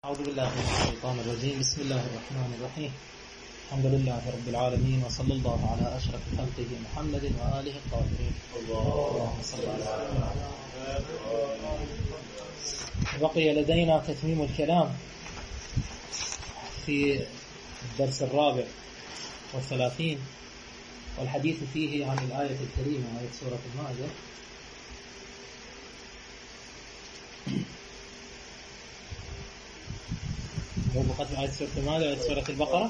أعوذ بالله من الشيطان الرجيم. بسم الله الرحمن الرحيم. الحمد لله رب العالمين، وصلى الله على أشرف خلقه محمد وآله الطاهرين. اللهم صل على محمد. بقي لدينا تتميم الكلام في الدرس 34 والحديث فيه عن الآية الكريمة، آية سورة المائدة. مو بقدر آية سورة المائدة وآية سورة البقرة.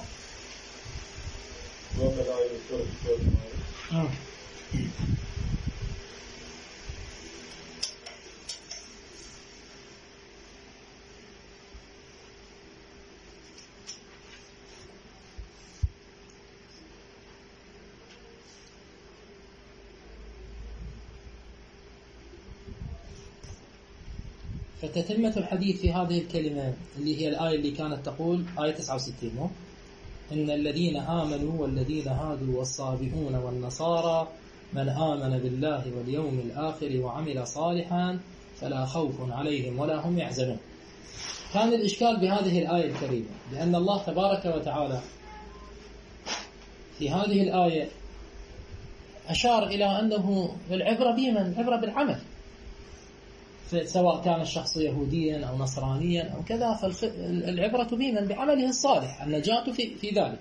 فتتمة الحديث في هذه الكلمة اللي هي الآية اللي كانت تقول آية 69: إن الذين آمنوا والذين هادوا والصابئون والنصارى من آمن بالله واليوم الآخر وعمل صالحا فلا خوف عليهم ولا هم يحزنون. كان الإشكال بهذه الآية الكريمة لأن الله تبارك وتعالى في هذه الآية أشار إلى أنه العبرة بمن؟ العبرة بالعمل، سواء كان الشخص يهوديا أو نصرانيا أو كذا، فالعبرة بمن؟ بعمله الصالح، النجاة في ذلك.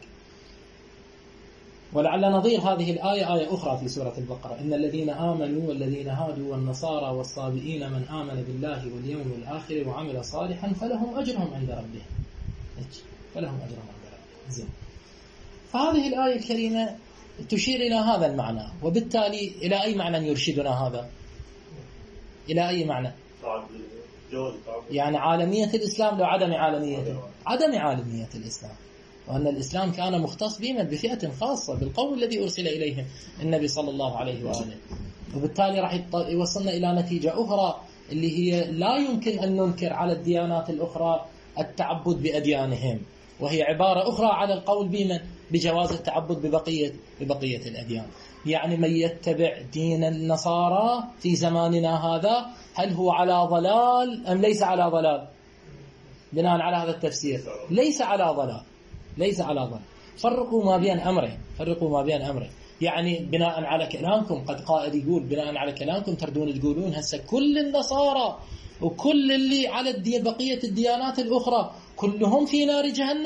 ولعل نظير هذه الآية آية أخرى في سورة البقرة: إن الذين آمنوا والذين هادوا والنصارى والصابئين من آمن بالله واليوم الآخر وعمل صالحا فلهم أجرهم عند ربهم. فلهم أجرهم عند ربهم. زين. فهذه الآية الكريمة تشير إلى هذا المعنى، وبالتالي إلى أي معنى يرشدنا هذا؟ إلى أي معنى؟ يعني عالمية الإسلام لو عدم عالميته؟ عدم عالمية الإسلام، وأن الإسلام كان مختص بمن؟ بفئة خاصة، بالقوم الذي أرسل إليهم النبي صلى الله عليه وآله. وبالتالي راح يوصلنا إلى نتيجة أخرى اللي هي لا يمكن أن ننكر على الديانات الأخرى التعبد بأديانهم، وهي عبارة أخرى على القول بمن؟ بجواز التعبد ببقية الأديان. يعني من يتبع دين النصارى في زماننا هذا هل هو على ضلال أم ليس على ضلال؟ بناء على هذا التفسير ليس على ضلال. فرقوا ما بين أمرين. يعني بناء على كلامكم، قد قائد يقول بناء على كلامكم تردون تقولون هسه كل النصارى وكل اللي على بقية الديانات الأخرى كلهم في نار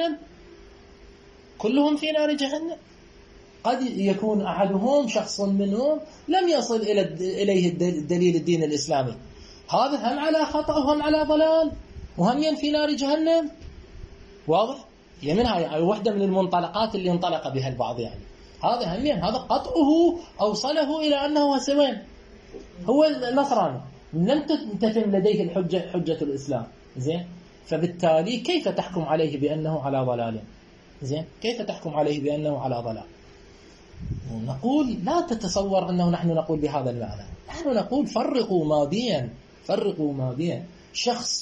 جهنم. قد يكون أحدهم شخص منهم لم يصل إليه الدليل الدين الإسلامي، هذا هم على خطأ وهم على ضلال وهم في نار جهنم. واضح؟ هاي واحدة من المنطلقات اللي انطلق بها البعض. يعني هذا قطعه أوصله إلى أنه سوين هو النصراني، لم تتم لديه حجة الإسلام. زين. فبالتالي كيف تحكم عليه بأنه على ضلال؟ زين. كيف تحكم عليه بأنه على ضلال؟ نقول لا تتصور أنه نحن نقول بهذا المعنى. نحن نقول فرقوا ما بين شخص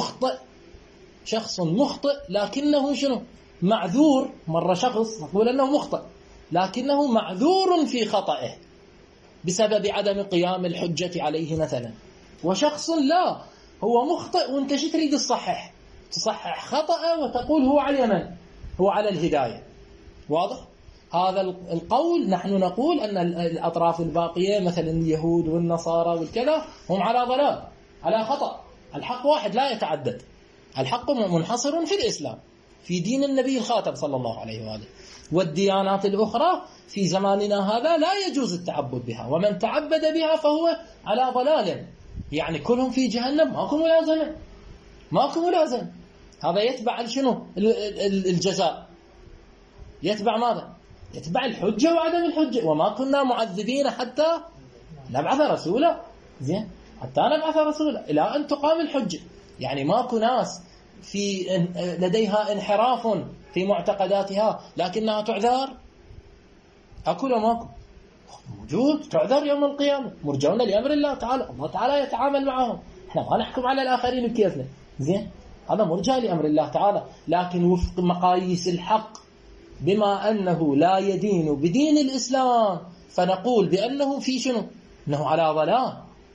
مخطئ لكنه شنو؟ معذور. مرة شخص نقول أنه مخطئ لكنه معذور في خطئه بسبب عدم قيام الحجة عليه مثلا، وشخص لا، هو مخطئ وانت تريد تصحح خطأه وتقول هو على من؟ هو على الهداية. واضح؟ هذا القول نحن نقول أن الأطراف الباقية مثلا اليهود والنصارى والكذا هم على ضلال، على خطأ. الحق واحد لا يتعدد، الحق منحصر في الإسلام، في دين النبي الخاتم صلى الله عليه وآله. والديانات الأخرى في زماننا هذا لا يجوز التعبد بها، ومن تعبد بها فهو على ضلال. يعني كلهم في جهنم، ماكو ملازم. هذا يتبع شنو؟ الجزاء يتبع ماذا؟ يتبع الحجة وعدم الحجة. وما كنا معذبين حتى نبعث رسولا. زين. حتى نبعث رسولا إلى أن تقام الحجة. يعني ماكو ناس في لديها انحراف في معتقداتها لكنها تعذر؟ أكو ولا ماكو؟ موجود، تعذر يوم القيامة، مرجون لأمر الله تعالى. الله تعالى يتعامل معهم، احنا ما نحكم على الآخرين بكيفنا. زين. هذا مرجع لأمر الله تعالى، لكن وفق مقاييس الحق، بما أنه لا يدين بدين الإسلام فنقول بأنه في شنو؟ أنه على ضلال.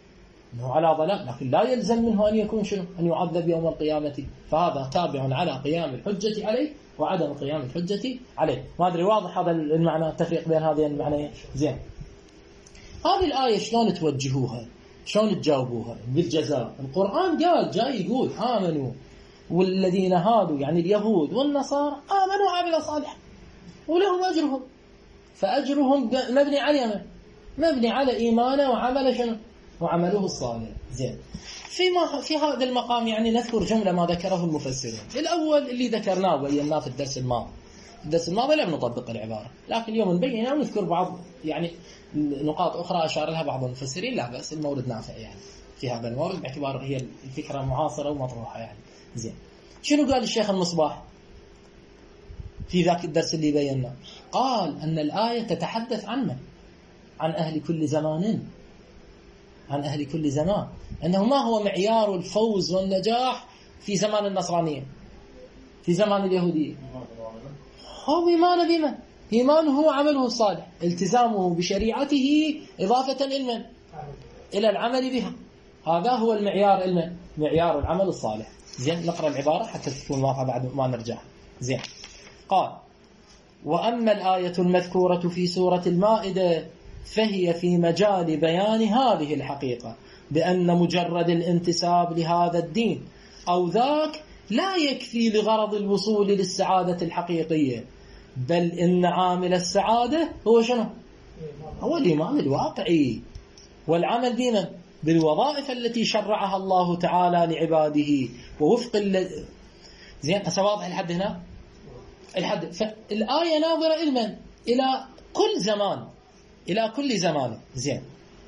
أنه على ضلال، لكن لا يلزم منه أن يكون شنو؟ أن يعذب يوم القيامة. فهذا تابع على قيام الحجة عليه وعدم قيام الحجة عليه. ما أدري واضح هذا المعنى، التفريق بين هذين المعنيين؟ زين. هذه الآية شلون توجهوها؟ شلون تجاوبوها بالجزاء؟ القرآن قال جاي يقول آمنوا والذين هادوا يعني اليهود والنصارى آمنوا وعملوا صالحا ولهم أجرهم، فأجرهم مبني على مبني على إيمانه وعمل شنو؟ وعمله الصالح. زين. في هذا المقام يعني نذكر جملة ما ذكره المفسرون. الأول اللي ذكرناه وبيناه في الدرس الماضي. الدرس الماضي لم نطبق العبارة، لكن اليوم نبينها ونذكر بعض يعني نقاط أخرى أشار لها بعض المفسرين. لا بأس، المورد نافع يعني في هذا المورد باعتبار هي الفكرة معاصرة ومطروحة يعني. زين. شنو قال الشيخ المصباح في ذاك الدرس اللي بيناه؟ قال أن الآية تتحدث عن من؟ عن أهل كل زمان، عن أهل كل زمان. أنه ما هو معيار الفوز والنجاح في زمان النصرانية، في زمان اليهودية؟ هو إيمان بمن؟ إيمانه وعمله الصالح، التزامه بشريعته إضافة إلى إلى العمل بها. هذا هو المعيار، معيار العمل الصالح. زين. نقرأ العبارة حتى تكون واضحة بعد ما نرجع. زين. قال: وأما الآية المذكورة في سورة المائدة فهي في مجال بيان هذه الحقيقة، بأن مجرد الانتساب لهذا الدين أو ذاك لا يكفي لغرض الوصول للسعادة الحقيقية، بل إن عامل السعادة هو شنو؟ هو الإيمان الواقعي والعمل بمن؟ بالوظائف التي شرعها الله تعالى لعباده ووفق زين. أسواضح لحد هنا؟ الحد. فالآية ناظرة إلى إلى كل زمان، إلى كل زمان. زين.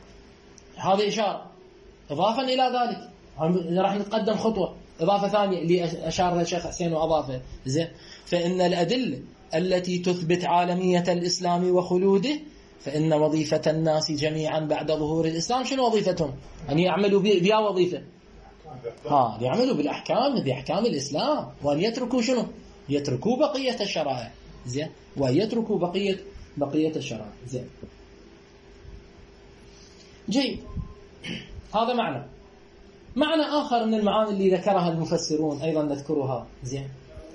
هذه إشارة. إضافا إلى ذلك راح نتقدم خطوة إضافة ثانية اللي أشار لها الشيخ حسين وأضافه. زين. فإن الأدلة التي تثبت عالمية الإسلام وخلوده، فإن وظيفة الناس جميعا بعد ظهور الإسلام شنو وظيفتهم؟ أن يعملوا بها وظيفة يعملوا بالأحكام، بأحكام الإسلام، وأن يتركوا شنو؟ يتركوا بقية الشرائع. زين. وأن يتركوا بقية الشرائع. زين. جيد. هذا معنى آخر من المعاني اللي ذكرها المفسرون أيضا نذكرها. زين.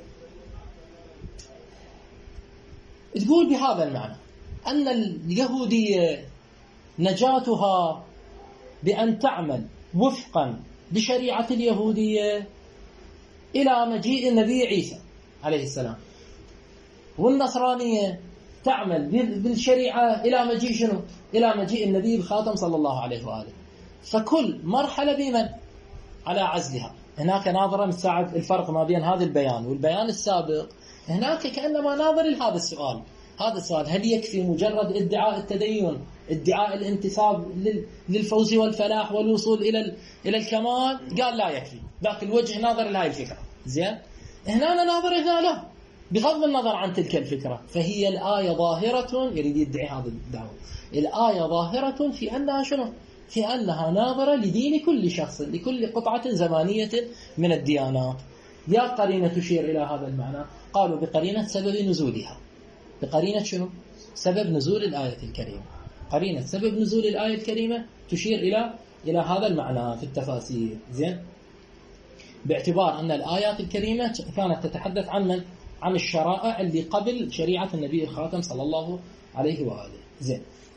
تقول بهذا المعنى أن اليهودية نجاتها بأن تعمل وفقا بشريعة اليهودية إلى مجيء النبي عيسى عليه السلام، والنصرانية تعمل بالشريعة إلى مجيء شنو؟ إلى مجيء النبي الخاتم صلى الله عليه وآله. فكل مرحلة بمن؟ على عزلها. هناك ناظرة مساعد الفرق ما بين هذا البيان والبيان السابق. هناك كأنما ناظر لهذا السؤال. هذا السؤال: هل يكفي مجرد ادعاء التدين، ادعاء الانتساب للفوز والفلاح والوصول إلى الكمال؟ قال لا يكفي. ذاك الوجه ناظر لهذه الفكرة. زين. هنا ناظر هنا له بغض النظر عن تلك الفكرة. فهي الآية ظاهرة، يريد يدعي هذا الدعوة، الآية ظاهرة في أنها شنو؟ في أنها ناظرة لدين كل شخص، لكل قطعة زمانية من الديانات. يا قرينة تشير إلى هذا المعنى؟ قالوا بقرينة سبب نزولها. بقرينة شنو؟ سبب نزول الآية الكريمة. قرينة سبب نزول الآية الكريمة تشير إلى هذا المعنى في التفاسير. زين. باعتبار أن الآيات الكريمة كانت تتحدث عن من؟ عن الشرائع اللي قبل شريعة النبي الخاتم صلى الله عليه وآله. زين.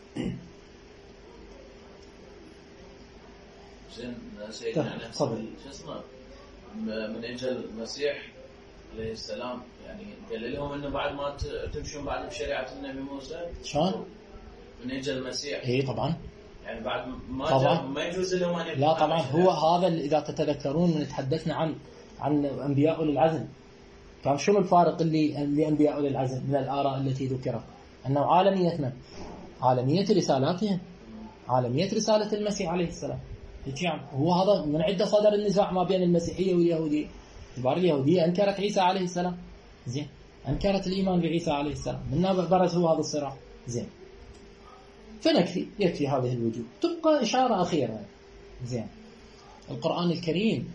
سيدنا شو اسمه من اجل المسيح عليه السلام، يعني قال لهم انه بعد ما تمشون بعد بشريعه النبي موسى شلون؟ من اجل المسيح. اي طبعا. يعني بعد ما يجوز لهم ان لا طبعا. هو هذا اذا تتذكرون من تحدثنا عن انبياء أولي العزم، كان شنو الفارق اللي انبياء أولي العزم من الاراء التي ذكرت؟ انه عالميه من؟ عالميه رسالاتهم، عالميه رساله المسيح عليه السلام. هو هذا من عدة صدر النزاع ما بين المسيحية واليهودية. اعتبار اليهودية أنكرت عيسى عليه السلام. زين. أنكرت الإيمان بعيسى عليه السلام. منها برز هو هذا الصراع. زين. يكفي هذه الوجوه. تبقى إشارة أخيرة. زين. القرآن الكريم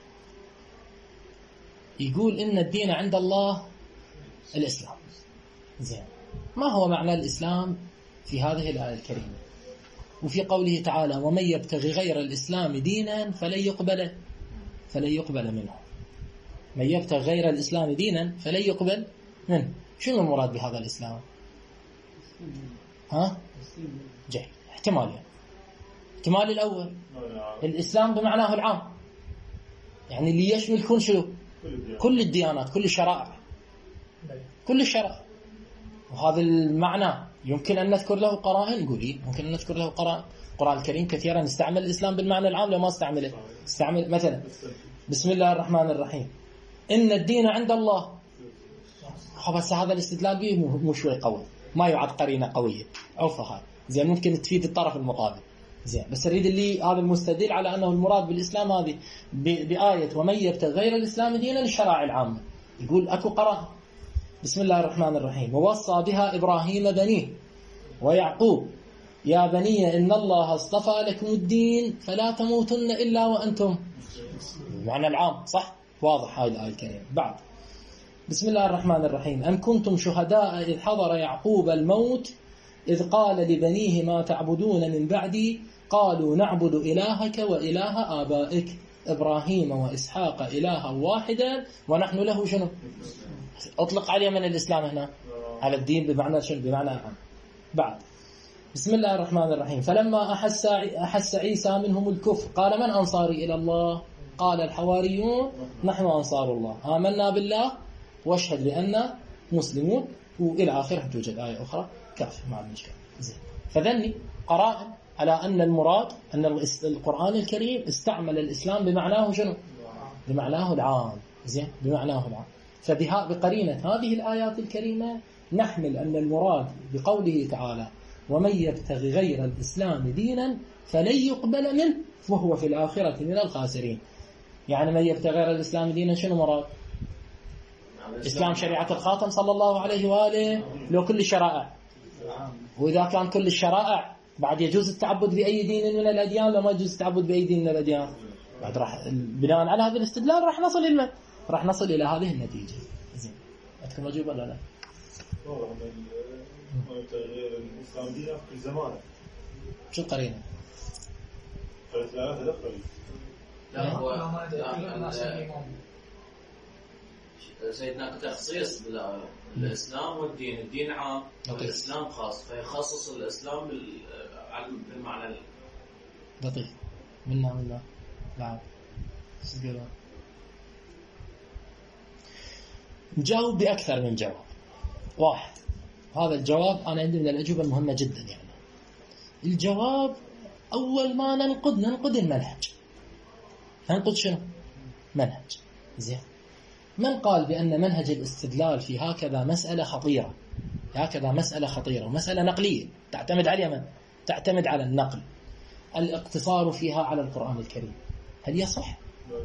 يقول إن الدين عند الله الإسلام. زين. ما هو معنى الإسلام في هذه الآية الكريمة؟ وفي قوله تعالى ومن يبتغي غير الإسلام دينا فلن يقبل منه. من يبتغي غير الإسلام دينا فلن يقبل منه. شنو المراد بهذا الإسلام؟ ها؟ جيد. احتمالين. الاحتمال الأول الإسلام بمعناه العام، يعني اللي يشمل كل الديانات، كل الشرائع، وهذا المعنى يمكن أن نذكر له قرائن. نقول ممكن أن نذكر له قرائن. القرآن الكريم كثيرا استعمل الإسلام بالمعنى العام لو ما استعمل مثلا بسم الله الرحمن الرحيم إن الدين عند الله. بس هذا الاستدلال به مو شوي قوي، ما يعد قرينة قوية عرفها زين، ممكن تفيد الطرف المقابل زين. بس أريد اللي هذا المستدل على أنه المراد بالإسلام هذه بآية ومن يبتغي غير الإسلام دينا للشرائع العامة. يقول أكو قراءة بسم الله الرحمن الرحيم ووصى بها إبراهيم بنيه ويعقوب يا بني إن الله اصطفى لكم الدين فلا تموتن إلا وأنتم. معنى العام صح، واضح هاي الآية الكريمة. بعد بسم الله الرحمن الرحيم أم كنتم شهداء إذ حضر يعقوب الموت إذ قال لبنيه ما تعبدون من بعدي قالوا نعبد إلهك وإله آبائك إبراهيم وإسحاق إلها واحدا ونحن له شنو. أطلق عليه من الإسلام هنا على الدين بمعنى شنو، بمعنى عام. بعد بسم الله الرحمن الرحيم فلما أحس عيسى منهم الكفر قال من أنصاري إلى الله قال الحواريون نحن أنصار الله آمنا بالله واشهد بأننا مسلمون وإلى آخره. توجد آية أخرى كافية مع المشكلة زين. فذني قرائن على أن المراد أن القرآن الكريم استعمل الإسلام بمعناه شنو، بمعناه العام زين، بمعناه العام. فبقرينة هذه الآيات الكريمة نحمل أن المراد بقوله تعالى ومن يبتغي غير الإسلام دينا فلن يقبل منه وهو في الآخرة من الخاسرين. يعني من يبتغي غير الإسلام دينا شنو مراد؟ إسلام شريعة الخاتم صلى الله عليه وآله لو كل الشرائع. وإذا كان كل الشرائع بعد يجوز التعبد بأي دين من الأديان لما يجوز التعبد بأي دين من الأديان. بعد راح بناء على هذا الاستدلال راح نصل إلى هذه النتيجة. زين عندكم أجوبة ولا لا؟ تغيير الإسلام دينا في زمان شو القرينة؟ سيدنا تخصيص الإسلام والدين، الدين عام والإسلام خاص، فيخصص الإسلام بالمعنى لطيف. منا نعم سجلوا. نجاوب بأكثر من جواب. واحد، هذا الجواب أنا عندي من الأجوبة المهمة جدا. يعني الجواب أول ما ننقد المنهج. ننقد شنو؟ منهج. زين. من قال بأن منهج الاستدلال في هكذا مسألة خطيرة، ومسألة نقلية تعتمد على من؟ تعتمد على النقل، الاقتصار فيها على القرآن الكريم، هل يصح؟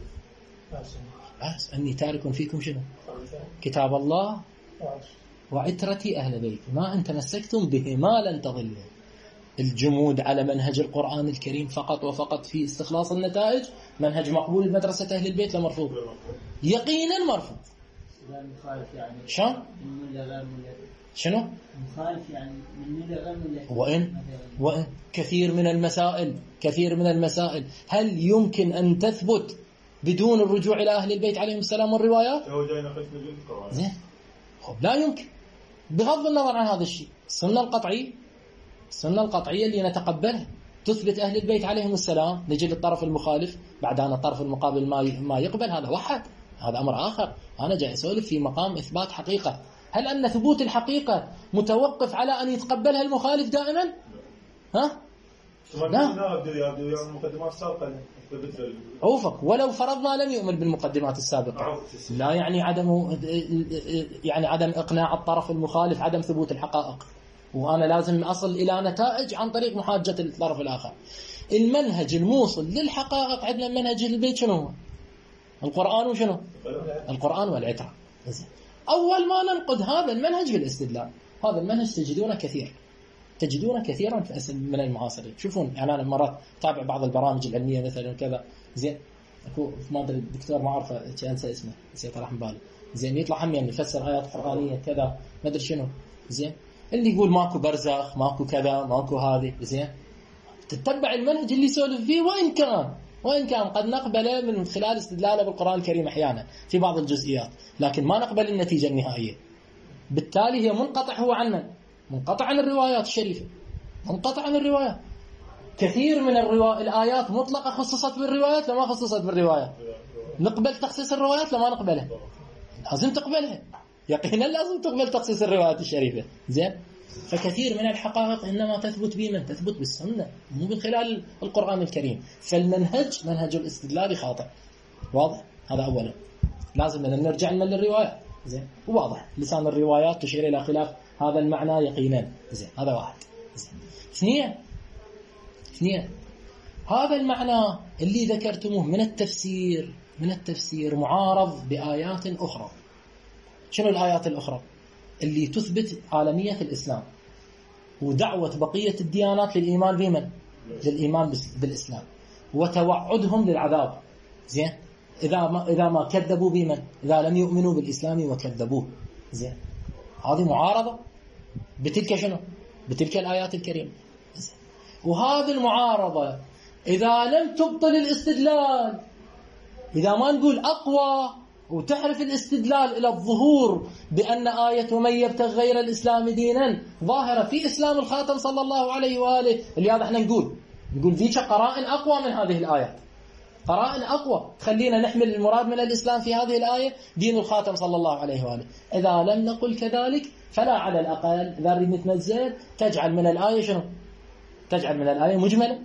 بس أني تارك فيكم شنو؟ كتاب الله وعترتي أهل بيتي ما أن تمسكتم به ما لن تضلوا. الجمود على منهج القرآن الكريم فقط وفقط في استخلاص النتائج منهج مقبول بمدرسة أهل البيت لمرفوض، يقينا مرفوض. شنو؟ مخالف يعني من غير ملة. وإن كثير من المسائل هل يمكن أن تثبت بدون الرجوع إلى أهل البيت عليهم السلام والروايات؟ زين. لا يمكن بغض النظر عن هذا الشيء. السنة القطعية اللي نتقبلها تثبت أهل البيت عليهم السلام، نجي للطرف المخالف بعد أن الطرف المقابل ما يقبل، هذا وحد، هذا أمر آخر. أنا جاي أسولف في مقام إثبات حقيقة. هل أن ثبوت الحقيقة متوقف على أن يتقبلها المخالف دائما؟ ها؟ لا. عوفك ولو فرضنا لم يؤمن بالمقدمات السابقة، لا يعني عدم إقناع الطرف المخالف عدم ثبوت الحقائق، وأنا لازم أصل إلى نتائج عن طريق محاجة الطرف الآخر. المنهج الموصل للحقائق عندنا منهج البيت شنو هو؟ القرآن وشنو؟ القرآن والعترة. أول ما ننقد هذا المنهج بالاستدلال. هذا المنهج تجدونه كثيرا من المعاصرين. شوفون يعني أنا مرات تابع بعض البرامج العلمية مثلا كذا زين، أكو ما أدري الدكتور ما أعرفه أنسى اسمه نسيت راح من بالي زين، يطلع هم يعني يفسر آيات قرآنية كذا ما أدري شنو زين، اللي يقول ماكو برزخ ماكو كذا ماكو هذه زين. تتبع المنهج اللي يسولف فيه، وإن كان قد نقبله من خلال استدلاله بالقرآن الكريم أحيانا في بعض الجزئيات، لكن ما نقبل النتيجة النهائية. بالتالي هي منقطع هو عنا، منقطع عن الروايات الشريفة، منقطع عن الروايات. كثير من الآيات مطلقة خصصت بالروايات لما خصصت بالروايات. نقبل تخصيص الروايات لما نقبلها؟ لازم تقبلها يقينا، لازم تقبل تخصيص الروايات الشريفة. زين. فكثير من الحقائق إنما تثبت بمن؟ تثبت بالسنة، مو من خلال القرآن الكريم. فالمنهج منهج الاستدلال خاطئ. واضح؟ هذا أولا. لازم نرجع للروايات. زين. وواضح لسان الروايات تشير إلى خلاف هذا المعنى يقينا. زين. هذا واحد. زين. اثنين هذا المعنى اللي ذكرتموه من التفسير معارض بآيات أخرى. شنو الآيات الأخرى؟ اللي تثبت عالمية الإسلام ودعوة بقية الديانات للإيمان بمن؟ للإيمان بالإسلام، وتوعدهم للعذاب. زين. إذا ما كذبوا بمن؟ إذا لم يؤمنوا بالإسلام وكذبوه. زين. هذه معارضة بتلك شنو؟ بتلك الآيات الكريمة. وهذه المعارضة إذا لم تبطل الاستدلال، إذا ما نقول أقوى وتحرف الاستدلال إلى الظهور بأن آية من يبتغي غير الإسلام دينا ظاهرة في إسلام الخاتم صلى الله عليه وآله، اللي هذا احنا نقول ذيك قرائن أقوى من هذه الآيات، قرائن أقوى تخلينا نحمل المراد من الإسلام في هذه الآية دين الخاتم صلى الله عليه وآله. إذا لم نقل كذلك فلا على الأقل إذا نريد نتنزل تجعل من الآية شنو؟ تجعل من الآية مجمل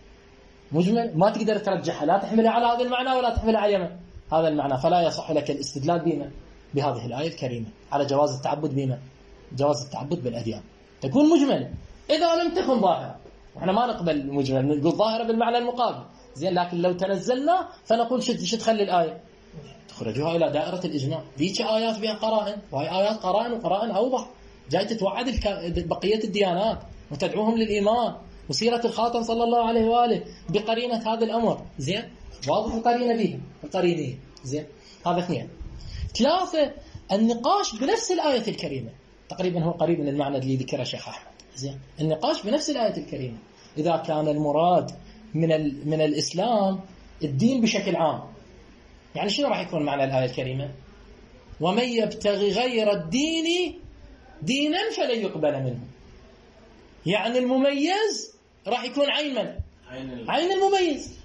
ما تقدر ترجحها، لا تحملها على هذا المعنى ولا تحملها على يمن هذا المعنى، فلا يصح لك الاستدلال بما بهذه الآية الكريمة على جواز التعبد بما جواز التعبد بالأديان، تكون مجملة إذا لم تكن ظاهرة. وإحنا ما نقبل المجمل، نقول ظاهرة بالمعنى المقابل. زين. لكن لو تنزلنا فنقول شو تخلي الآية؟ تخرجوها إلى دائرة الإجماع. ذيك آيات بها قرائن، وهي آيات قرائن وقرائن أوضح، جاي تتوعد بقية الديانات وتدعوهم للإيمان وسيرة الخاتم صلى الله عليه وآله بقرينة هذا الأمر. زين. واضح القرينة بهم القرينة. زين. هذا اثنين. ثلاثة النقاش بنفس الآية الكريمة، تقريبا هو قريب من المعنى اللي ذكره شيخ أحمد. زين. النقاش بنفس الآية الكريمة إذا كان المراد من الإسلام الدين بشكل عام، يعني شنو راح يكون معنى الآية الكريمة؟ ومن يبتغي غير الدين دينا فلن يقبل منه. يعني المميز راح يكون عين من؟ عين المميز.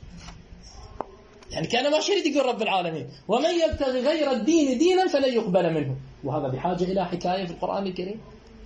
يعني كان ما شريد يقول رب العالمين ومن يبتغي غير الدين دينا فلن يقبل منه، وهذا بحاجة إلى حكاية في القرآن الكريم.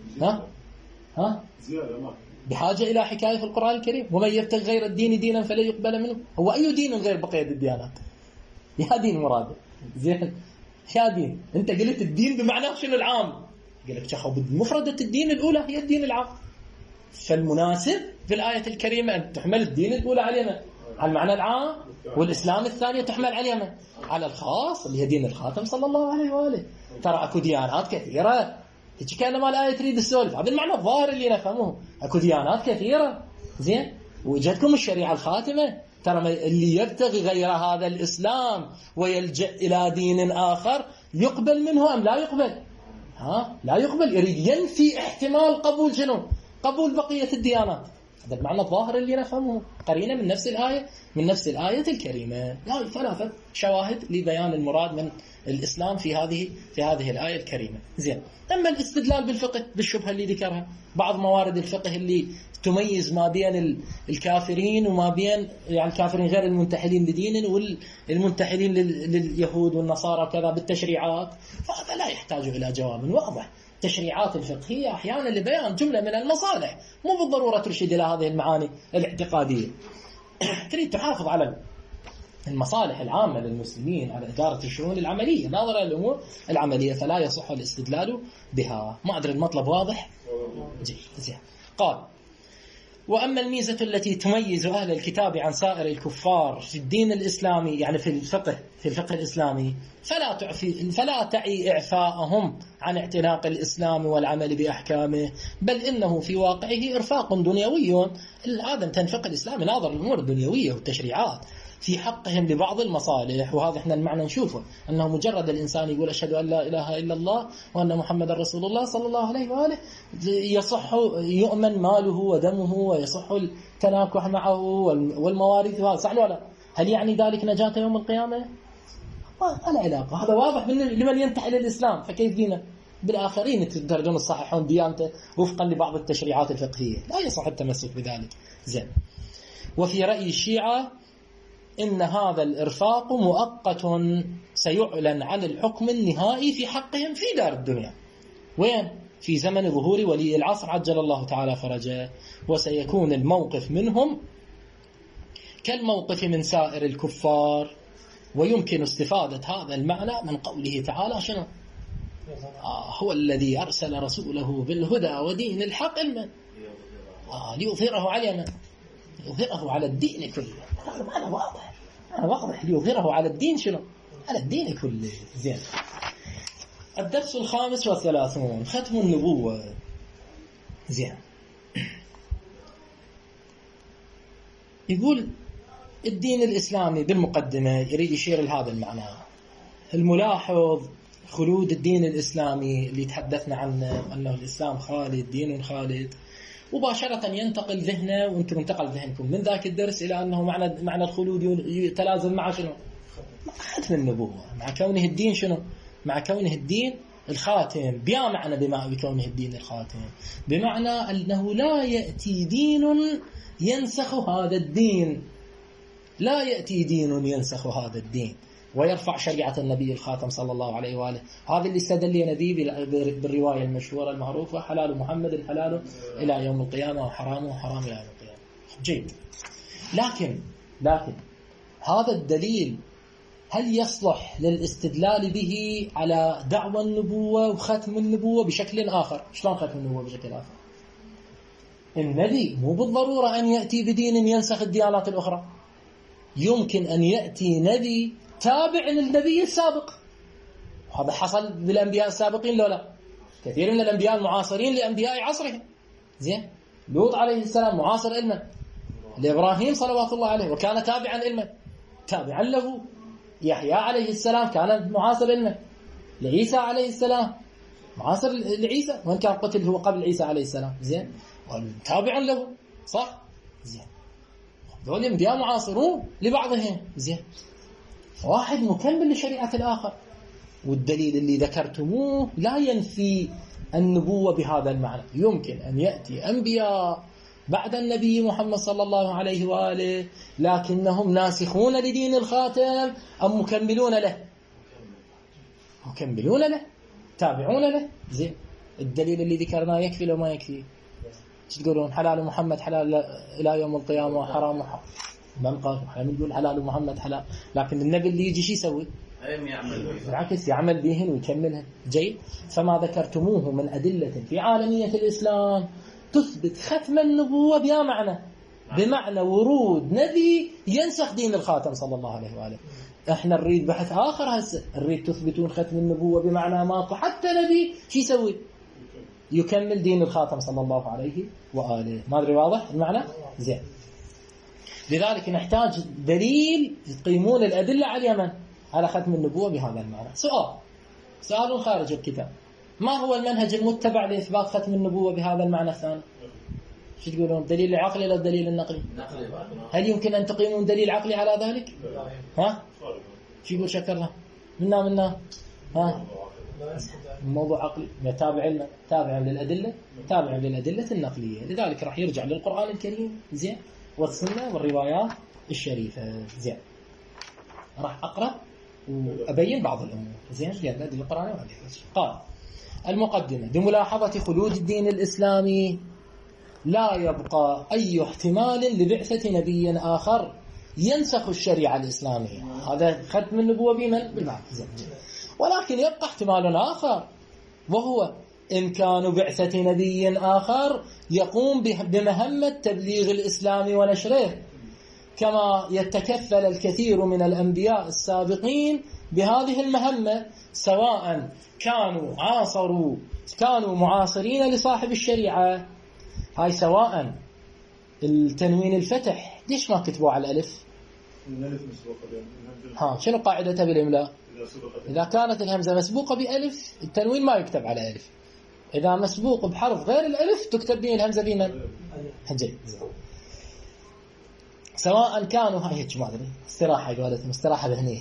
ها بحاجة إلى حكاية في القرآن الكريم. ومن يبتغي غير الدين دينا فلن يقبل منه. هو أي دين غير بقية الديانات؟ يا دين مراده. زين. يا دين أنت قلت الدين بمعنى شنو العام؟ قال لك شخو بمفردة الدين الأولى هي الدين العام، فالمناسب في الآية الكريمة أن تحمل الدين الأولى على اليمن على المعنى العام، والإسلام الثانية تحمل على اليمن على الخاص اللي هي دين الخاتم صلى الله عليه وآله. ترى أكو ديانات كثيرة، هيك كان ما الآية تريد السولف، هذا المعنى الظاهر اللي نفهمه. أكو ديانات كثيرة. زين. وجدكم الشريعة الخاتمة، ترى اللي يبتغي غير هذا الإسلام ويلجأ إلى دين آخر يقبل منه أم لا يقبل؟ لا يقبل. يريد ينفي احتمال قبول شنو؟ قبول بقية الديانات. هذا المعنى الظاهر اللي نفهمه، قرينة من نفس الآية الكريمة. يعني ثلاثة شواهد لبيان المراد من الإسلام في هذه الآية الكريمة. زين. أما الاستدلال بالفقه بالشبهة اللي ذكرها، بعض موارد الفقه اللي تميز ما بين الكافرين وما بين يعني الكافرين غير المنتحلين لدين والمنتحلين لليهود والنصارى وكذا بالتشريعات، فهذا لا يحتاج إلى جواب واضح. التشريعات الفقهية أحيانا لبيان جملة من المصالح، مو بالضرورة ترشد إلى هذه المعاني الاعتقادية. تريد تحافظ على المصالح العامة للمسلمين، على إدارة الشؤون العملية، ناظرة للأمور العملية، فلا يصح الاستدلال بها. ما أدري المطلب واضح؟ زين. قال: وأما الميزة التي تميز أهل الكتاب عن سائر الكفار في الدين الإسلامي، يعني في الفقه الإسلامي، فلا تعي إعفاءهم عن اعتناق الإسلام والعمل بأحكامه، بل إنه في واقعه إرفاق دنيوي. هذا تنفق الإسلام ناظر الأمور الدنيوية والتشريعات، في حقهم لبعض المصالح. وهذا احنا المعنى نشوفه، أنه مجرد الإنسان يقول أشهد أن لا إله إلا الله وأن محمد رسول الله صلى الله عليه وآله يصح يؤمن ماله ودمه ويصح التناكح معه والمواريث. هذا صح ولا لا؟ هل يعني ذلك نجاة يوم القيامة؟ ما له علاقة. هذا واضح لمن ينتحل الإسلام، فكيف دينه بالآخرين تقدرون تصححون ديانته وفقا لبعض التشريعات الفقهية؟ لا يصح التمسك بذلك. زين. وفي رأي الشيعة إن هذا الإرفاق مؤقت سيعلن عن الحكم النهائي في حقهم في دار الدنيا. وين؟ في زمن ظهور ولي العصر عجل الله تعالى فرجه، وسيكون الموقف منهم كالموقف من سائر الكفار. ويمكن استفادة هذا المعنى من قوله تعالى شنو؟ هو الذي أرسل رسوله بالهدى ودين الحق ليظهره على من؟ يظهره على الدين كله. هذا معنى واضح، واضح. ليظهره على الدين شنو؟ على الدين كله. زين. الدرس 35 ختم النبوة. زين. يقول الدين الإسلامي بالمقدمة يريد يشير لهذا المعنى. الملاحظ خلود الدين الإسلامي اللي تحدثنا عنه، أنه الإسلام خالد، دين خالد، مباشرة ينتقل ذهنه، وانتم انتقل ذهنكم من ذاك الدرس إلى أنه معنى الخلود يتلازم مع شنو؟ مع ختم النبوة، مع كونه الدين شنو؟ مع كونه الدين الخاتم. بيا معنى بكونه الدين الخاتم، بمعنى أنه لا يأتي دين ينسخ هذا الدين، لا يأتي دين ينسخ هذا الدين ويرفع شريعة النبي الخاتم صلى الله عليه وآله. هذا اللي استدل نبي بالرواية المشهورة المعروفة: حلال محمد حلال إلى يوم القيامة وحرامه حرام إلى يوم القيامة. جيد. لكن هذا الدليل هل يصلح للاستدلال به على دعوى النبوة وختم النبوة بشكل آخر؟ شلون ختم النبوة بشكل آخر؟ النبي مو بالضرورة أن يأتي بدين ينسخ الديانات الأخرى. يمكن أن يأتي نبي تابع للنبي السابق. هذا حصل بالأنبياء السابقين لو لا؟ كثير من الأنبياء المعاصرين لأنبياء عصرهم. زين. لوط عليه السلام معاصر علما لإبراهيم صلوات الله عليه وكان تابعا علما، تابعا له. يحيى عليه السلام كان معاصر علما لعيسى عليه السلام، معاصر لعيسى وإن كان قتل هو قبل عيسى عليه السلام. زين. تابعا له. صح. زين. دول أنبياء معاصرون لبعضهم. زين. واحد مكمل لشريعة الآخر. والدليل اللي ذكرتموه لا ينفي النبوة بهذا المعنى. يمكن أن يأتي أنبياء بعد النبي محمد صلى الله عليه وآله لكنهم ناسخون لدين الخاتم أم مكملون له؟ مكملون له، تابعون له. زين. الدليل اللي ذكرناه يكفي لو ما يكفي؟ شو تقولون؟ حلال محمد حلال إلى يوم القيامة وحرام من قال؟ احنا نقول حلال محمد حلال، لكن النبي اللي يجي شو يسوي؟ بالعكس يعمل بهن ويكملهن. جيد. فما ذكرتموه من أدلة في عالمية الإسلام تثبت ختم النبوة بها معنى، بمعنى ورود نبي ينسخ دين الخاتم صلى الله عليه وآله. احنا نريد بحث آخر هسه، نريد تثبتون ختم النبوة بمعنى ما حتى نبي شو يسوي؟ يكمل دين الخاتم صلى الله عليه وآله. ما أدري واضح المعنى؟ زين. لذلك نحتاج دليل يقيمون الأدلة على اليمن على ختم النبوة بهذا المعنى. سؤال خارج الكتاب: ما هو المنهج المتبع لإثبات ختم النبوة بهذا المعنى الثاني؟ شو تقولون؟ الدليل العقلي ولا الدليل النقلي؟ هل يمكن أن تقيمون دليل عقلي على ذلك؟ ها؟ شو يقول شكرنا؟ منا ها؟ موضوع عقلي تابع للأدلة النقلية. لذلك راح يرجع للقرآن الكريم. زين. والسنة والروايات الشريفة. زين. راح أقرأ وأبين بعض الأمور. زين. الأدلة القرآنية والحديث. قال المقدمة: بملاحظة خلود الدين الإسلامي لا يبقى أي احتمال لبعثة نبي آخر ينسخ الشريعة الإسلامية. هذا ختم النبوة بمن؟ بالبعث. ولكن يبقى احتمال آخر، وهو إمكان بعثة نبي آخر يقوم بمهمة تبليغ الإسلام ونشره، كما يتكفل الكثير من الأنبياء السابقين بهذه المهمة، سواء كانوا معاصرين لصاحب الشريعة. هاي سواء التنوين الفتح ليش ما كتبوا على الألف؟ شنو قاعدتها بالإملاء؟ إذا كانت الهمزة مسبوقة بألف التنوين ما يكتب على ألف، إذا مسبوق بحرف غير الألف تكتب به الهمزة بمن؟ جيد. سواء كانوا هيك ما أدري استراحة قالت استراحة ذهنية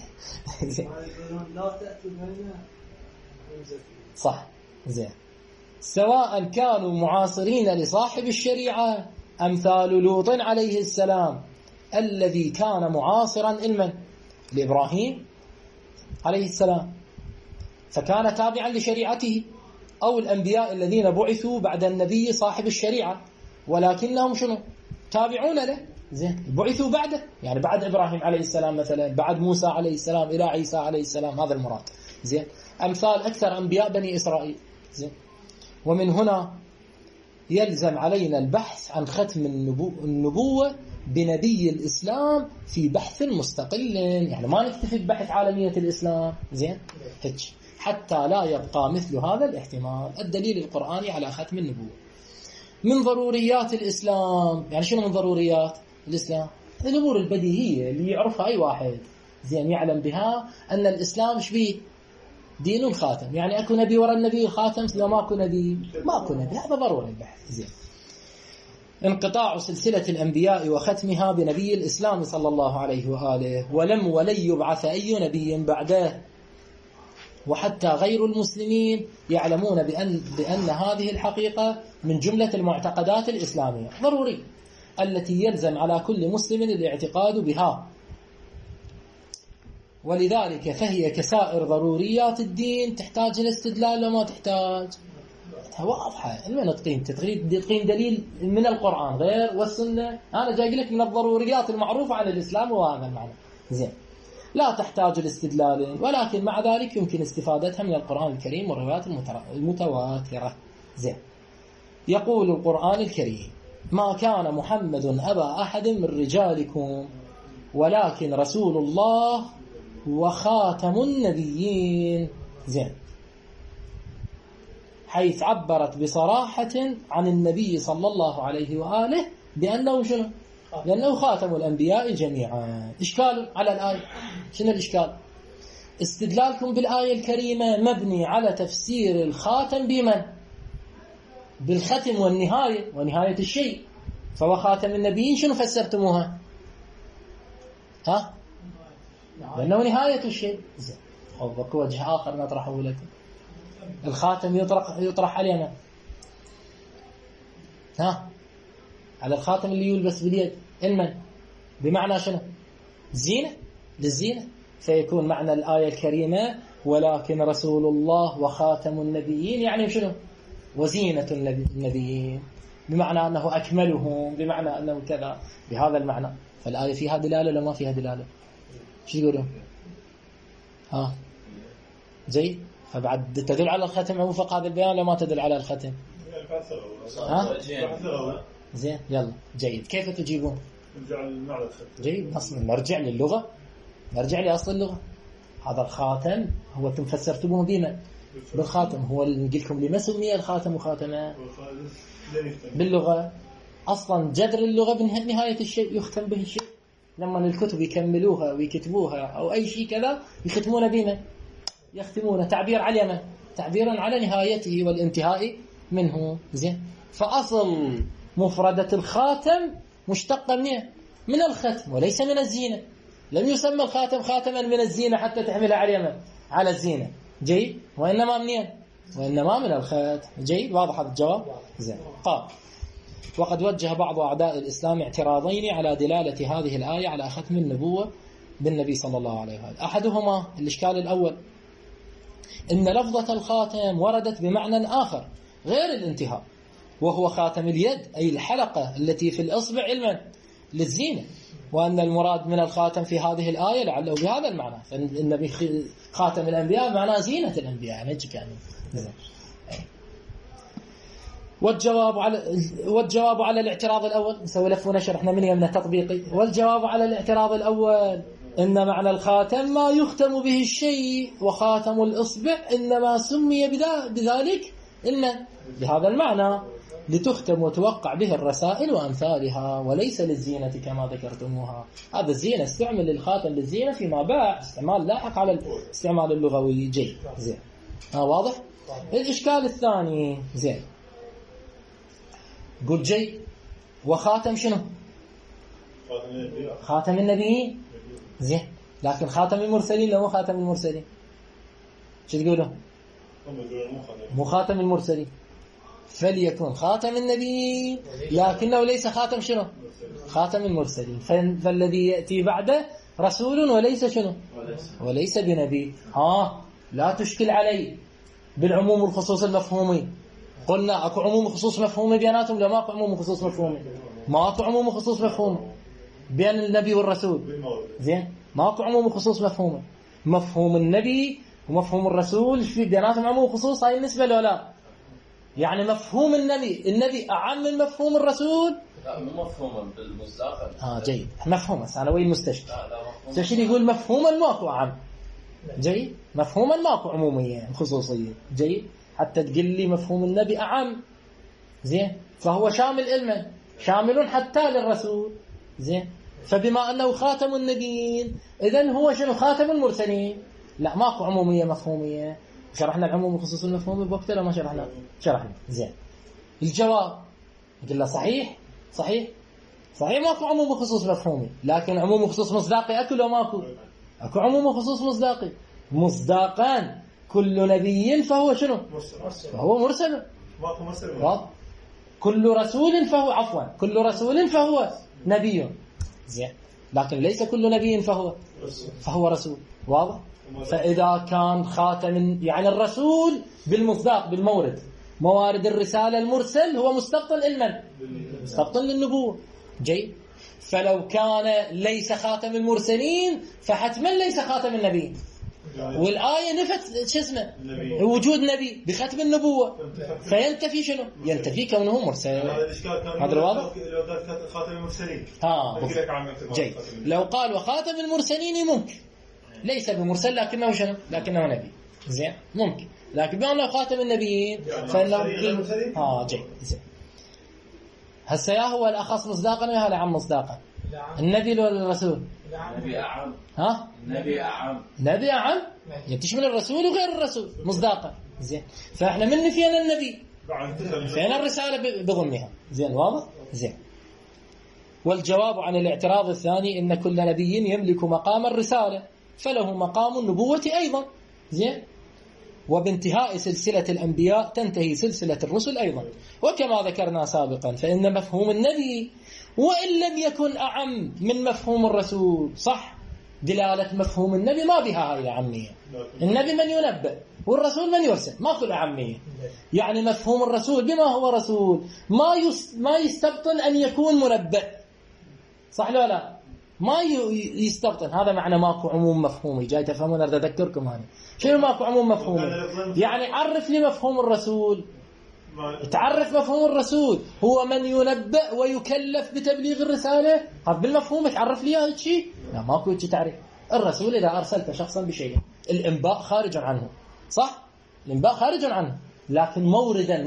صح زين. سواء كانوا معاصرين لصاحب الشريعة أمثال لوط عليه السلام الذي كان معاصرا لمن؟ لإبراهيم عليه السلام فكان تابعا لشريعته، أو الأنبياء الذين بعثوا بعد النبي صاحب الشريعة ولكنهم شنو؟ تابعون له. زين بعثوا بعده يعني بعد إبراهيم عليه السلام مثلا، بعد موسى عليه السلام إلى عيسى عليه السلام، هذا المراد. زين أمثال أكثر أنبياء بني إسرائيل. زين ومن هنا يلزم علينا البحث عن ختم النبوة بنبي الإسلام في بحث مستقل، يعني ما نكتفي ببحث عالمية الإسلام. زين هيك حتى لا يبقى مثل هذا الاحتمال. الدليل القرآني على ختم النبوة من ضروريات الإسلام. يعني شنو من ضروريات الإسلام؟ الأمور البديهية اللي يعرفها أي واحد زين يعلم بها أن الإسلام شبيه دين الخاتم، يعني أكو نبي وراء النبي الخاتم، لو ما أكو نبي ما أكو نبي، هذا ضروري البحث. زين انقطاع سلسلة الأنبياء وختمها بنبي الإسلام صلى الله عليه وآله، ولن يبعث أي نبي بعده، وحتى غير المسلمين يعلمون بأن هذه الحقيقة من جملة المعتقدات الإسلامية ضروري التي يلزم على كل مسلم الاعتقاد بها، ولذلك فهي كسائر ضروريات الدين تحتاج إلى استدلال وما تحتاج واضحة. لما تقين دليل من القرآن غير والسنة، أنا جاي لك من الضروريات المعروفة عن الإسلام وهذا المعنى. زين لا تحتاج الاستدلال، ولكن مع ذلك يمكن استفادتها من القرآن الكريم والروايات المتواترة. زين يقول القرآن الكريم: ما كان محمد أبا أحد من رجالكم ولكن رسول الله وخاتم النبيين. زين حيث عبرت بصراحة عن النبي صلى الله عليه وآله بأنه شنو؟ لأنه خاتم الأنبياء جميعا. إشكال على الآية. شنو الإشكال؟ استدلالكم بالآية الكريمة مبني على تفسير الخاتم بمن؟ بالختم والنهاية ونهاية الشيء، فهو خاتم النبيين. شنو فسرتموها؟ ها؟ لأنه نهاية الشيء. زين أو وجه آخر نطرحه لكم. الخاتم يطرح علينا ها على الخاتم اللي يلبس باليد المن بمعنى شنو؟ زينة للزينة، فيكون معنى الآية الكريمة ولكن رسول الله وخاتم النبيين يعني شنو؟ وزينة النبيين، بمعنى أنه أكملهم، بمعنى أنه كذا، بهذا المعنى. فالآية فيها دلالة ولا ما فيها دلالة؟ شو يقولون؟ ها جيد. فبعد تدل على الختم وفق هذا البيان ولا ما تدل على الختم؟ ها زين يلا جيد. كيف تجيبون؟ جيد نرجع للغة، نرجع لأصل اللغة. هذا الخاتم هو أنتم فسرتموه بما بالخاتم، هو اللي نقول لما سمي الخاتم خاتما باللغة. أصلا جذر اللغة بنهاية الشيء يختم به الشيء. لما الكتب يكملوها ويكتبوها أو أي شيء كذا يختمون بما يختمون تعبير على يمن، تعبيرا على نهايته والانتهاء منه. زين فأصل مفردة الخاتم مشتقة من الختم وليس من الزينة. لم يسمى الخاتم خاتما من الزينة حتى تحملها على اليمن على الزينة. جيد. وإنما منين؟ وإنما من الخاتم. جيد واضح هذا الجواب. زين قال: وقد وجه بعض أعداء الإسلام اعتراضين على دلالة هذه الآية على ختم النبوة بالنبي صلى الله عليه وآله. أحدهما الإشكال الأول إن لفظة الخاتم وردت بمعنى آخر غير الانتهاء، وهو خاتم اليد أي الحلقة التي في الإصبع علما للزينة، وأن المراد من الخاتم في هذه الآية لعله بهذا المعنى، فإن خاتم الأنبياء معناه زينة الأنبياء يعني. والجواب على الاعتراض الأول نسوي لف ونشر احنا من يمنا تطبيقي. والجواب على الاعتراض الأول إن معنى الخاتم ما يختم به الشيء، وخاتم الإصبع إنما سمي بذلك إن بهذا المعنى، لتختم وتوقع به الرسائل وأمثالها، وليس للزينة كما ذكرتموها. هذا الزينة استعمل الخاتم للزينة فيما بعد، استعمال لاحق على الاستعمال اللغوي. جيد زين، واضح. الإشكال الثاني زين، قل جيد، وخاتم شنو؟ خاتم النبيين. زين، لكن خاتم المرسلين لو خاتم المرسلين شو تقولون؟ مو خاتم المرسلين، فليكن خاتم النبيين لكنه ليس خاتم شنو؟ خاتم المرسلين. فالذي يأتي بعده رسول وليس شنو؟ وليس بنبي. لا تشكل علي بالعموم والخصوص المفهومي. قلنا اكو عموم وخصوص مفهومي بيناتهم، لا ماكو عموم وخصوص مفهومي. ماكو عموم وخصوص مفهومي بين النبي والرسول. زين، ماكو عموم وخصوص مفهومي. مفهوم النبي ومفهوم الرسول في بيناتهم عموم وخصوص، هاي النسبة ولا يعني مفهوم النبي أعم من مفهوم الرسول. لا مو مفهوما بالمصداق. جيد، مفهوم. أنا وين المستشفى المستشفى يقول مفهوما ماكو أعم. جيد، مفهوما ماكو عمومية خصوصية. جيد، حتى تقول لي مفهوم النبي أعم. زين، فهو شامل علما، شامل حتى للرسول. زين، فبما أنه خاتم النبيين إذن هو شنو؟ خاتم المرسلين. لا ماكو عمومية مفهومية. شرحنا العموم وخصوص المفهومي بوقتها ما شرحنا. زين، الجواب قلنا صحيح ماكو عموم وخصوص مفهومي، لكن عموم وخصوص مصداقي أكو لو ماكو؟ أكو عموم وخصوص مصداقي. مصداقان كل نبي فهو شنو؟ فهو مرسل. ماكو مرسل. كل رسول فهو نبي. زين، لكن ليس كل نبي فهو رسول. واضح؟ فإذا كان خاتم يعني الرسول بالمصداق بالمورد، موارد الرسالة المرسل هو مستبطن علما، مستبطن للنبوة. جيد، فلو كان ليس خاتم المرسلين فحتما ليس خاتم النبي. والآية نفت شو اسمه؟ وجود نبي بختم النبوة، فينتفي شنو؟ ينتفي كونه مرسل. هذا الواضح؟ لو قال خاتم المرسلين جيد، لو قال وخاتم المرسلين ممكن ليس بمرسل لكنه شنو؟ لكنه نبي. زين، ممكن. لكن بما انه خاتم النبيين فانه جيد. زين، هسه يا هو الاخص مصداقا ويا العم مصداقا؟ النبي ولا الرسول؟ النبي اعم. النبي اعم يعني تشمل الرسول وغير الرسول مصداقا. زين، فاحنا من نفينا النبي فينا الرساله بضمنها. زين، واضح. زين، والجواب عن الاعتراض الثاني ان كل نبي يملك مقام الرساله فله مقام النبوة أيضا. زين، وبانتهاء سلسلة الأنبياء تنتهي سلسلة الرسل أيضا. وكما ذكرنا سابقا فإن مفهوم النبي وإن لم يكن أعم من مفهوم الرسول. صح، دلالة مفهوم النبي ما بها هاي الأعمية. النبي من ينبأ والرسول من يرسل، ما كل أعمية. يعني مفهوم الرسول بما هو رسول ما يستبطن أن يكون منبأ. صح ولا لا؟ ما يستبطن. هذا معنى ماكو عموم مفهومي. جاي تفهمون؟ أريد أذكركم هذا. شنو ماكو عموم مفهومي؟ يعني عرف لي مفهوم الرسول. تعرف مفهوم الرسول هو من ينبأ ويكلف بتبليغ الرسالة. هذا بالمفهوم تعرف لي هذا الشيء؟ لا، ماكو شيء تعرف. الرسول إذا أرسلت شخصا بشيء الإنباء خارج عنه. صح، الإنباء خارج عنه، لكن موردا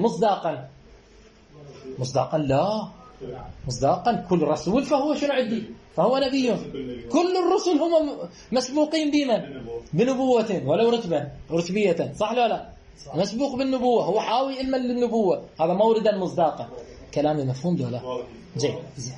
مصداقا لا. مصداقا كل رسول فهو شنو عندي؟ فهو نبي. كل الرسل هم مسبوقين بمن؟ بنبوة ولو رتبية. صح ولا لا؟ مسبوق بالنبوة، هو حاوي علما للنبوة. هذا موردا مصداقا. كلامي مفهوم ولا؟ زين.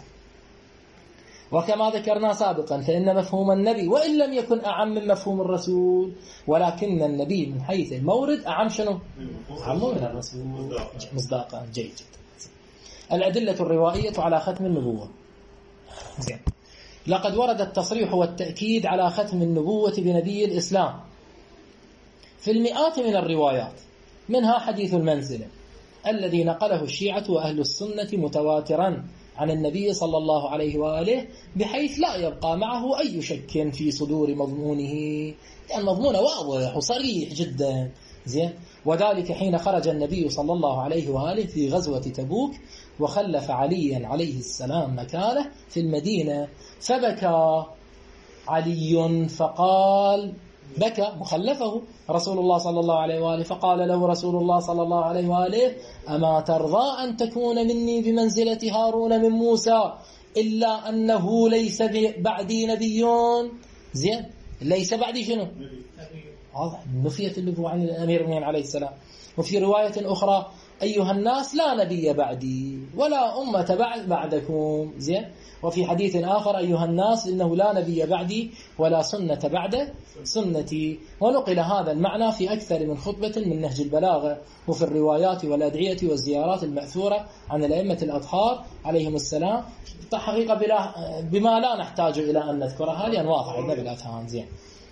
وكما ذكرنا سابقا فإن مفهوم النبي وإن لم يكن أعم من مفهوم الرسول، ولكن النبي من حيث المورد أعم شنو؟ أعم من الرسول مصداقا. جيد. الأدلة الروائية على ختم النبوة. زين، لقد ورد التصريح والتأكيد على ختم النبوة بنبي الإسلام في المئات من الروايات، منها حديث المنزلة الذي نقله الشيعة وأهل السنة متواترا عن النبي صلى الله عليه وآله بحيث لا يبقى معه أي شك في صدور مضمونه، يعني مضمونه واضح وصريح جدا. زين، وذلك حين خرج النبي صلى الله عليه وآله في غزوة تبوك وخلف عليا عليه السلام مكانه في المدينة، فبكى علي فقال بكى مخلفه رسول الله صلى الله عليه وآله، فقال له رسول الله صلى الله عليه وآله: أما ترضى أن تكون مني بمنزلة هارون من موسى إلا أنه ليس بعدي نبيون. زين، ليس بعدي شنو؟ واضح، نفيت النبوة عن الأمير المؤمنين عليه السلام. وفي رواية أخرى: أيها الناس لا نبي بعدي ولا أمة بعدكم. زين. وفي حديث آخر: أيها الناس إنه لا نبي بعدي ولا سنة بعد سنتي. ونقل هذا المعنى في أكثر من خطبة من نهج البلاغة، وفي الروايات والأدعية والزيارات المأثورة عن الأئمة الأطهار عليهم السلام، حقيقة بما لا نحتاج إلى أن نذكرها لأن واضح عندنا بالأفهام. زين.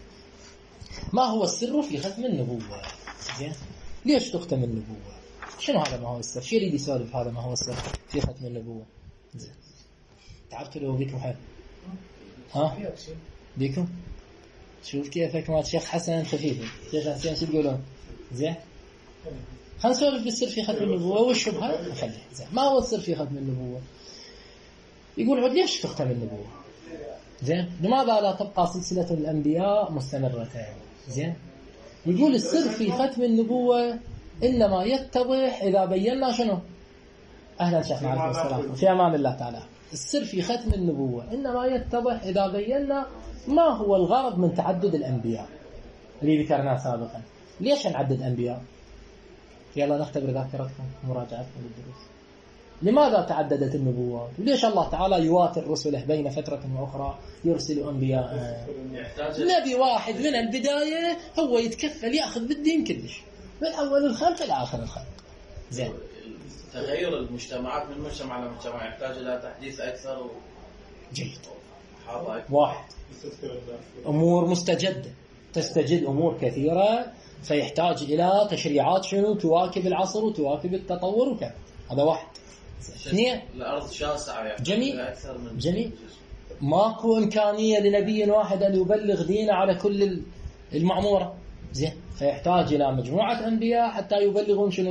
ما هو السر في ختم النبوة؟ زين. ليش تختم النبوة؟ شنو هذا ما هو السر؟ شو يريد يسولف هذا ما هو السر في ختم النبوة؟ زين. تعرفتوا لو بيكم حل؟ ها؟ بيكم؟ شوف كيفك مال شيخ حسن خفيفة. شيخ حسن شو تقولون؟ زين. خلينا نسولف بالسر في ختم النبوة والشبهة نخليها. زين. ما هو السر في ختم النبوة؟ يقول عد ليش تختم النبوة؟ زين. لماذا لا تبقى سلسلة الأنبياء مستمرة؟ زين. يقول السر في ختم النبوة إنما يتضح إذا بينا شنو؟ أهلا شيخنا عليكم السلام. في أمان الله تعالى. السر في ختم النبوة إنما يتضح إذا بينا ما هو الغرض من تعدد الأنبياء اللي ذكرناه سابقا. ليش نعدد أنبياء؟ يلا نختبر ذاكرتكم ومراجعتكم للدروس. لماذا تعددت النبوات؟ وليش الله تعالى يواتر رسله بين فترة وأخرى يرسل أنبياء؟ نبي واحد من البداية هو يتكفل يأخذ بالدين كلش من أول الخلق إلى آخر الخلق. زين. تغير المجتمعات من مجتمع لمجتمع يحتاج إلى تحديث أكثر جيد. حاضر. واحد، أمور مستجدة تستجد أمور كثيرة فيحتاج إلى تشريعات شنو تواكب العصر وتواكب التطور وكذا. هذا واحد. اثنين، الأرض شاسعة يعني جميل. أكثر من جميل. ماكو إمكانية لنبي واحد أن يبلغ دينه على كل المعمورة. زين. فيحتاج إلى مجموعة أنبياء حتى يبلغون شنو؟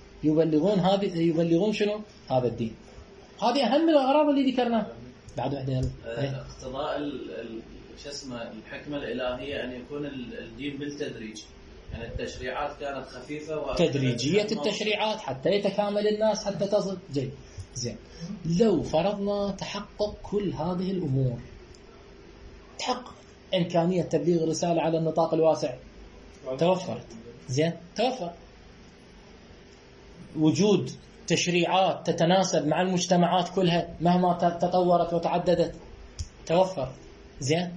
يبلغون شنو؟ هذا الدين. هذه أهم الأغراض اللي ذكرناها. بعد واحدة. اقتضاء شو اسمه الحكمة الإلهية أن يكون الدين بالتدريج. يعني التشريعات كانت خفيفة تدريجية التشريعات حتى يتكامل الناس حتى تصل. زين. لو فرضنا تحقق كل هذه الأمور، تحقق إمكانية تبليغ الرسالة على النطاق الواسع، توفرت. زين. توفر وجود تشريعات تتناسب مع المجتمعات كلها مهما تطورت وتعددت، توفر. زين.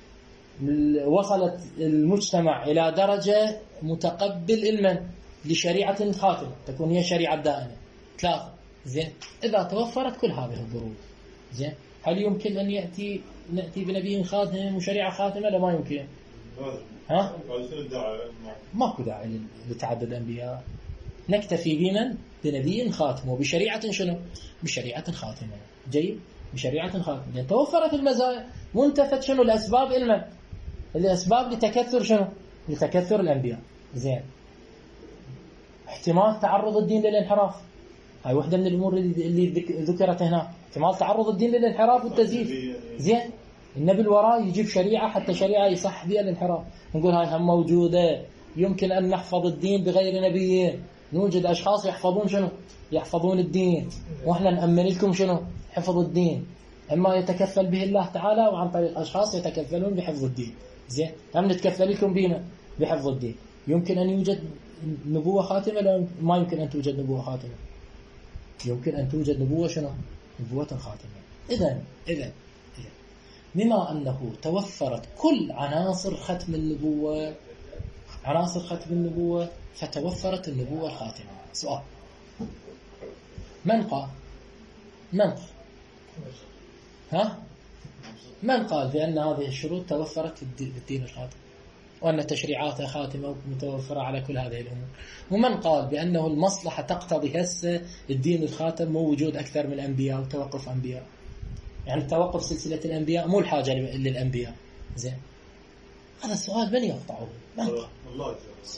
وصلت المجتمع إلى درجة متقبل علما لشريعة خاتمة تكون هي شريعة دائمة. ثلاثة. زين. إذا توفرت كل هذه الظروف، زين، هل يمكن أن نأتي بنبي خاتم وشريعة خاتمة؟ لا، ما يمكن. ها؟ ماكو داعي لتعدد أنبياء. نكتفي بمن؟ بنبي خاتم وبشريعة شنو؟ بشريعة خاتمة. جيد. بشريعة خاتمة. يعني توفرت المزايا وانتفت شنو الأسباب علما. الأسباب لتكثر شنو؟ لتكثر الأنبياء. زين. احتمال تعرض الدين للانحراف، هاي واحدة من الأمور اللي ذكرت هنا. احتمال تعرض الدين للانحراف والتزييف. زين. النبي الوراء يجيب شريعة حتى شريعة يصح بها الانحراف. نقول هاي هم موجودة. يمكن أن نحفظ الدين بغير نبيين. نوجد أشخاص يحفظون شنو؟ يحفظون الدين، وإحنا نأمن لكم شنو؟ حفظ الدين. إما يتكفل به الله تعالى وعن طريق أشخاص يتكفلون بحفظ الدين. زين. هم نتكفل لكم بما بحفظ الدين. يمكن أن يوجد نبوة خاتمة؟ لا، ما يمكن أن توجد نبوة خاتمة. يمكن أن توجد نبوة شنو؟ نبوة خاتمة. إذن بما أنه توفرت كل عناصر ختم النبوة، فتوفرت النبوة الخاتمة. سؤال: من قال بأن هذه الشروط توفرت بالدين الخاتم وأن تشريعاتها خاتمة ومتوفرة على كل هذه الأمور؟ ومن قال بأنه المصلحة تقتضي هسه الدين الخاتم مو وجود أكثر من أنبياء وتوقف أنبياء؟ يعني توقف سلسلة الأنبياء مو الحاجة للأنبياء. زين. هذا السؤال من يقطعه؟ الله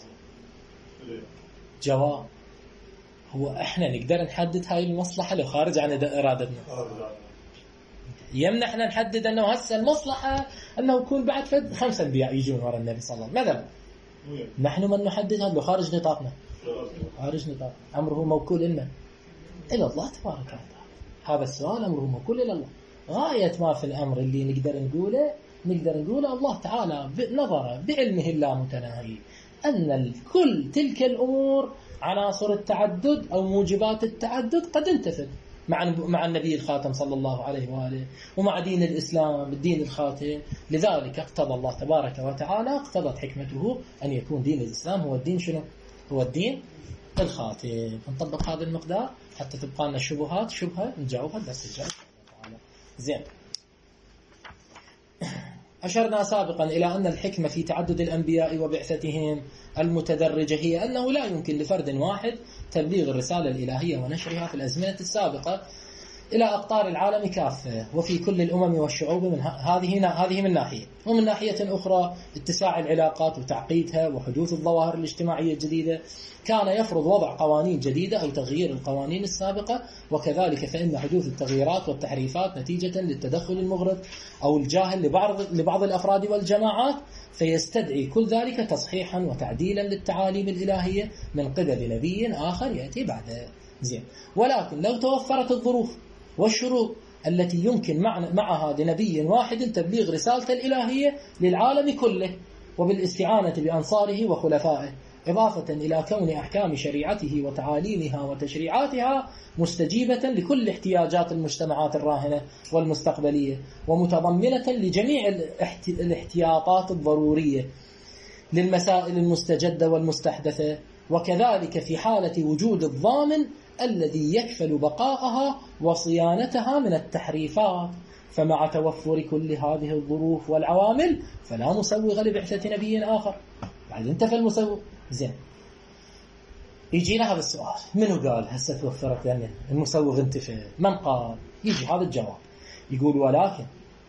جواب: هو احنا نقدر نحدد هاي المصلحة لو خارج عن إرادتنا؟ يمنحنا نحدد أنه هسه المصلحة أنه يكون بعد 5 أنبياء يجون وراء النبي صلى الله عليه وسلم مثلا. نحن من نحدد هذا خارج نطاقنا، خارج نطاق أمره موكول لنا إلى الله تبارك وتعالى. هذا السؤال أمره موكول إلى الله. غاية ما في الأمر اللي نقدر نقوله الله تعالى نظر بعلمه اللامتناهي أن كل تلك الأمور عناصر التعدد أو موجبات التعدد قد انتفت مع النبي الخاتم صلى الله عليه وآله ومع دين الإسلام الدين الخاتم. لذلك اقتضى الله تبارك وتعالى، اقتضت حكمته أن يكون دين الإسلام هو الدين شنو؟ هو الدين الخاتم. نطبق هذا المقدار حتى تبقى لنا الشبهات شبهة نجاوبها الدرس الجاي. زين. أشرنا سابقا إلى أن الحكمة في تعدد الأنبياء وبعثتهم المتدرجة هي أنه لا يمكن لفرد واحد تبليغ الرسالة الإلهية ونشرها في الأزمنة السابقة إلى أقطار العالم كافة وفي كل الأمم والشعوب. من هذه من ناحية، ومن ناحية أخرى اتساع العلاقات وتعقيدها وحدوث الظواهر الاجتماعية الجديدة كان يفرض وضع قوانين جديدة أو تغيير القوانين السابقة، وكذلك فإن حدوث التغييرات والتحريفات نتيجة للتدخل المغرض أو الجاهل لبعض الأفراد والجماعات، فيستدعي كل ذلك تصحيحا وتعديلا للتعاليم الإلهية من قبل نبي آخر يأتي بعده. زين. ولكن لو توفرت الظروف والشروط التي يمكن معها لنبي واحد تبليغ رسالة الإلهية للعالم كله وبالاستعانة بأنصاره وخلفائه، إضافة إلى كون أحكام شريعته وتعاليمها وتشريعاتها مستجيبة لكل احتياجات المجتمعات الراهنة والمستقبلية ومتضمنة لجميع الاحتياطات الضرورية للمسائل المستجدة والمستحدثة، وكذلك في حالة وجود الضامن الذي يكفل بقاءها وصيانتها من التحريفات. فمع توفر كل هذه الظروف والعوامل فلا مسوغ لبعثة نبي آخر. بعد انتفى المسوغ. زين. يجينا هذا السؤال، منو قال هسه توفرت يعني المسوغ انتفى؟ من قال؟ يجي هذا الجواب يقول ولكن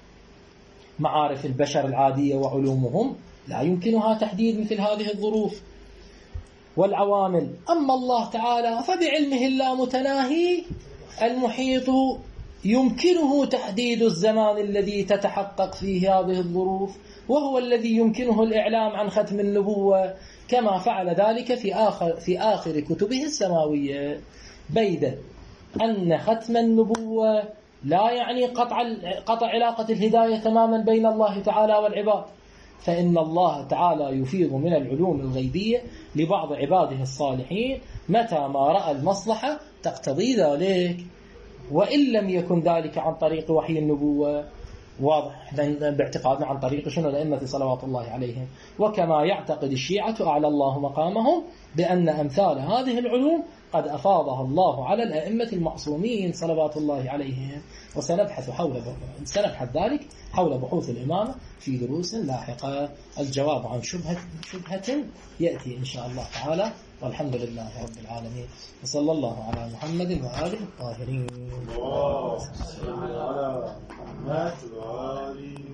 معارف البشر العادية وعلومهم لا يمكنها تحديد مثل هذه الظروف والعوامل. أما الله تعالى فبعلمه اللامتناهي المحيط يمكنه تحديد الزمان الذي تتحقق فيه هذه الظروف، وهو الذي يمكنه الإعلام عن ختم النبوة كما فعل ذلك في آخر كتبه السماوية، بيد أن ختم النبوة لا يعني قطع علاقة الهداية تماما بين الله تعالى والعباد، فإن الله تعالى يفيض من العلوم الغيبية لبعض عباده الصالحين متى ما رأى المصلحة تقتضي ذلك، وإن لم يكن ذلك عن طريق وحي النبوة. واضح باعتقادنا عن طريق شنو؟ الأئمة صلوات الله عليهم. وكما يعتقد الشيعة أعلى الله مقامهم بأن أمثال هذه العلوم قد أفاضها الله على الأئمة المعصومين صلوات الله عليهم. وسنبحث سنبحث ذلك حول بحوث الإمامة في دروس لاحقة. الجواب عن شبهة يأتي إن شاء الله تعالى، والحمد لله رب العالمين، وصلى الله على محمد وآله الطاهرين.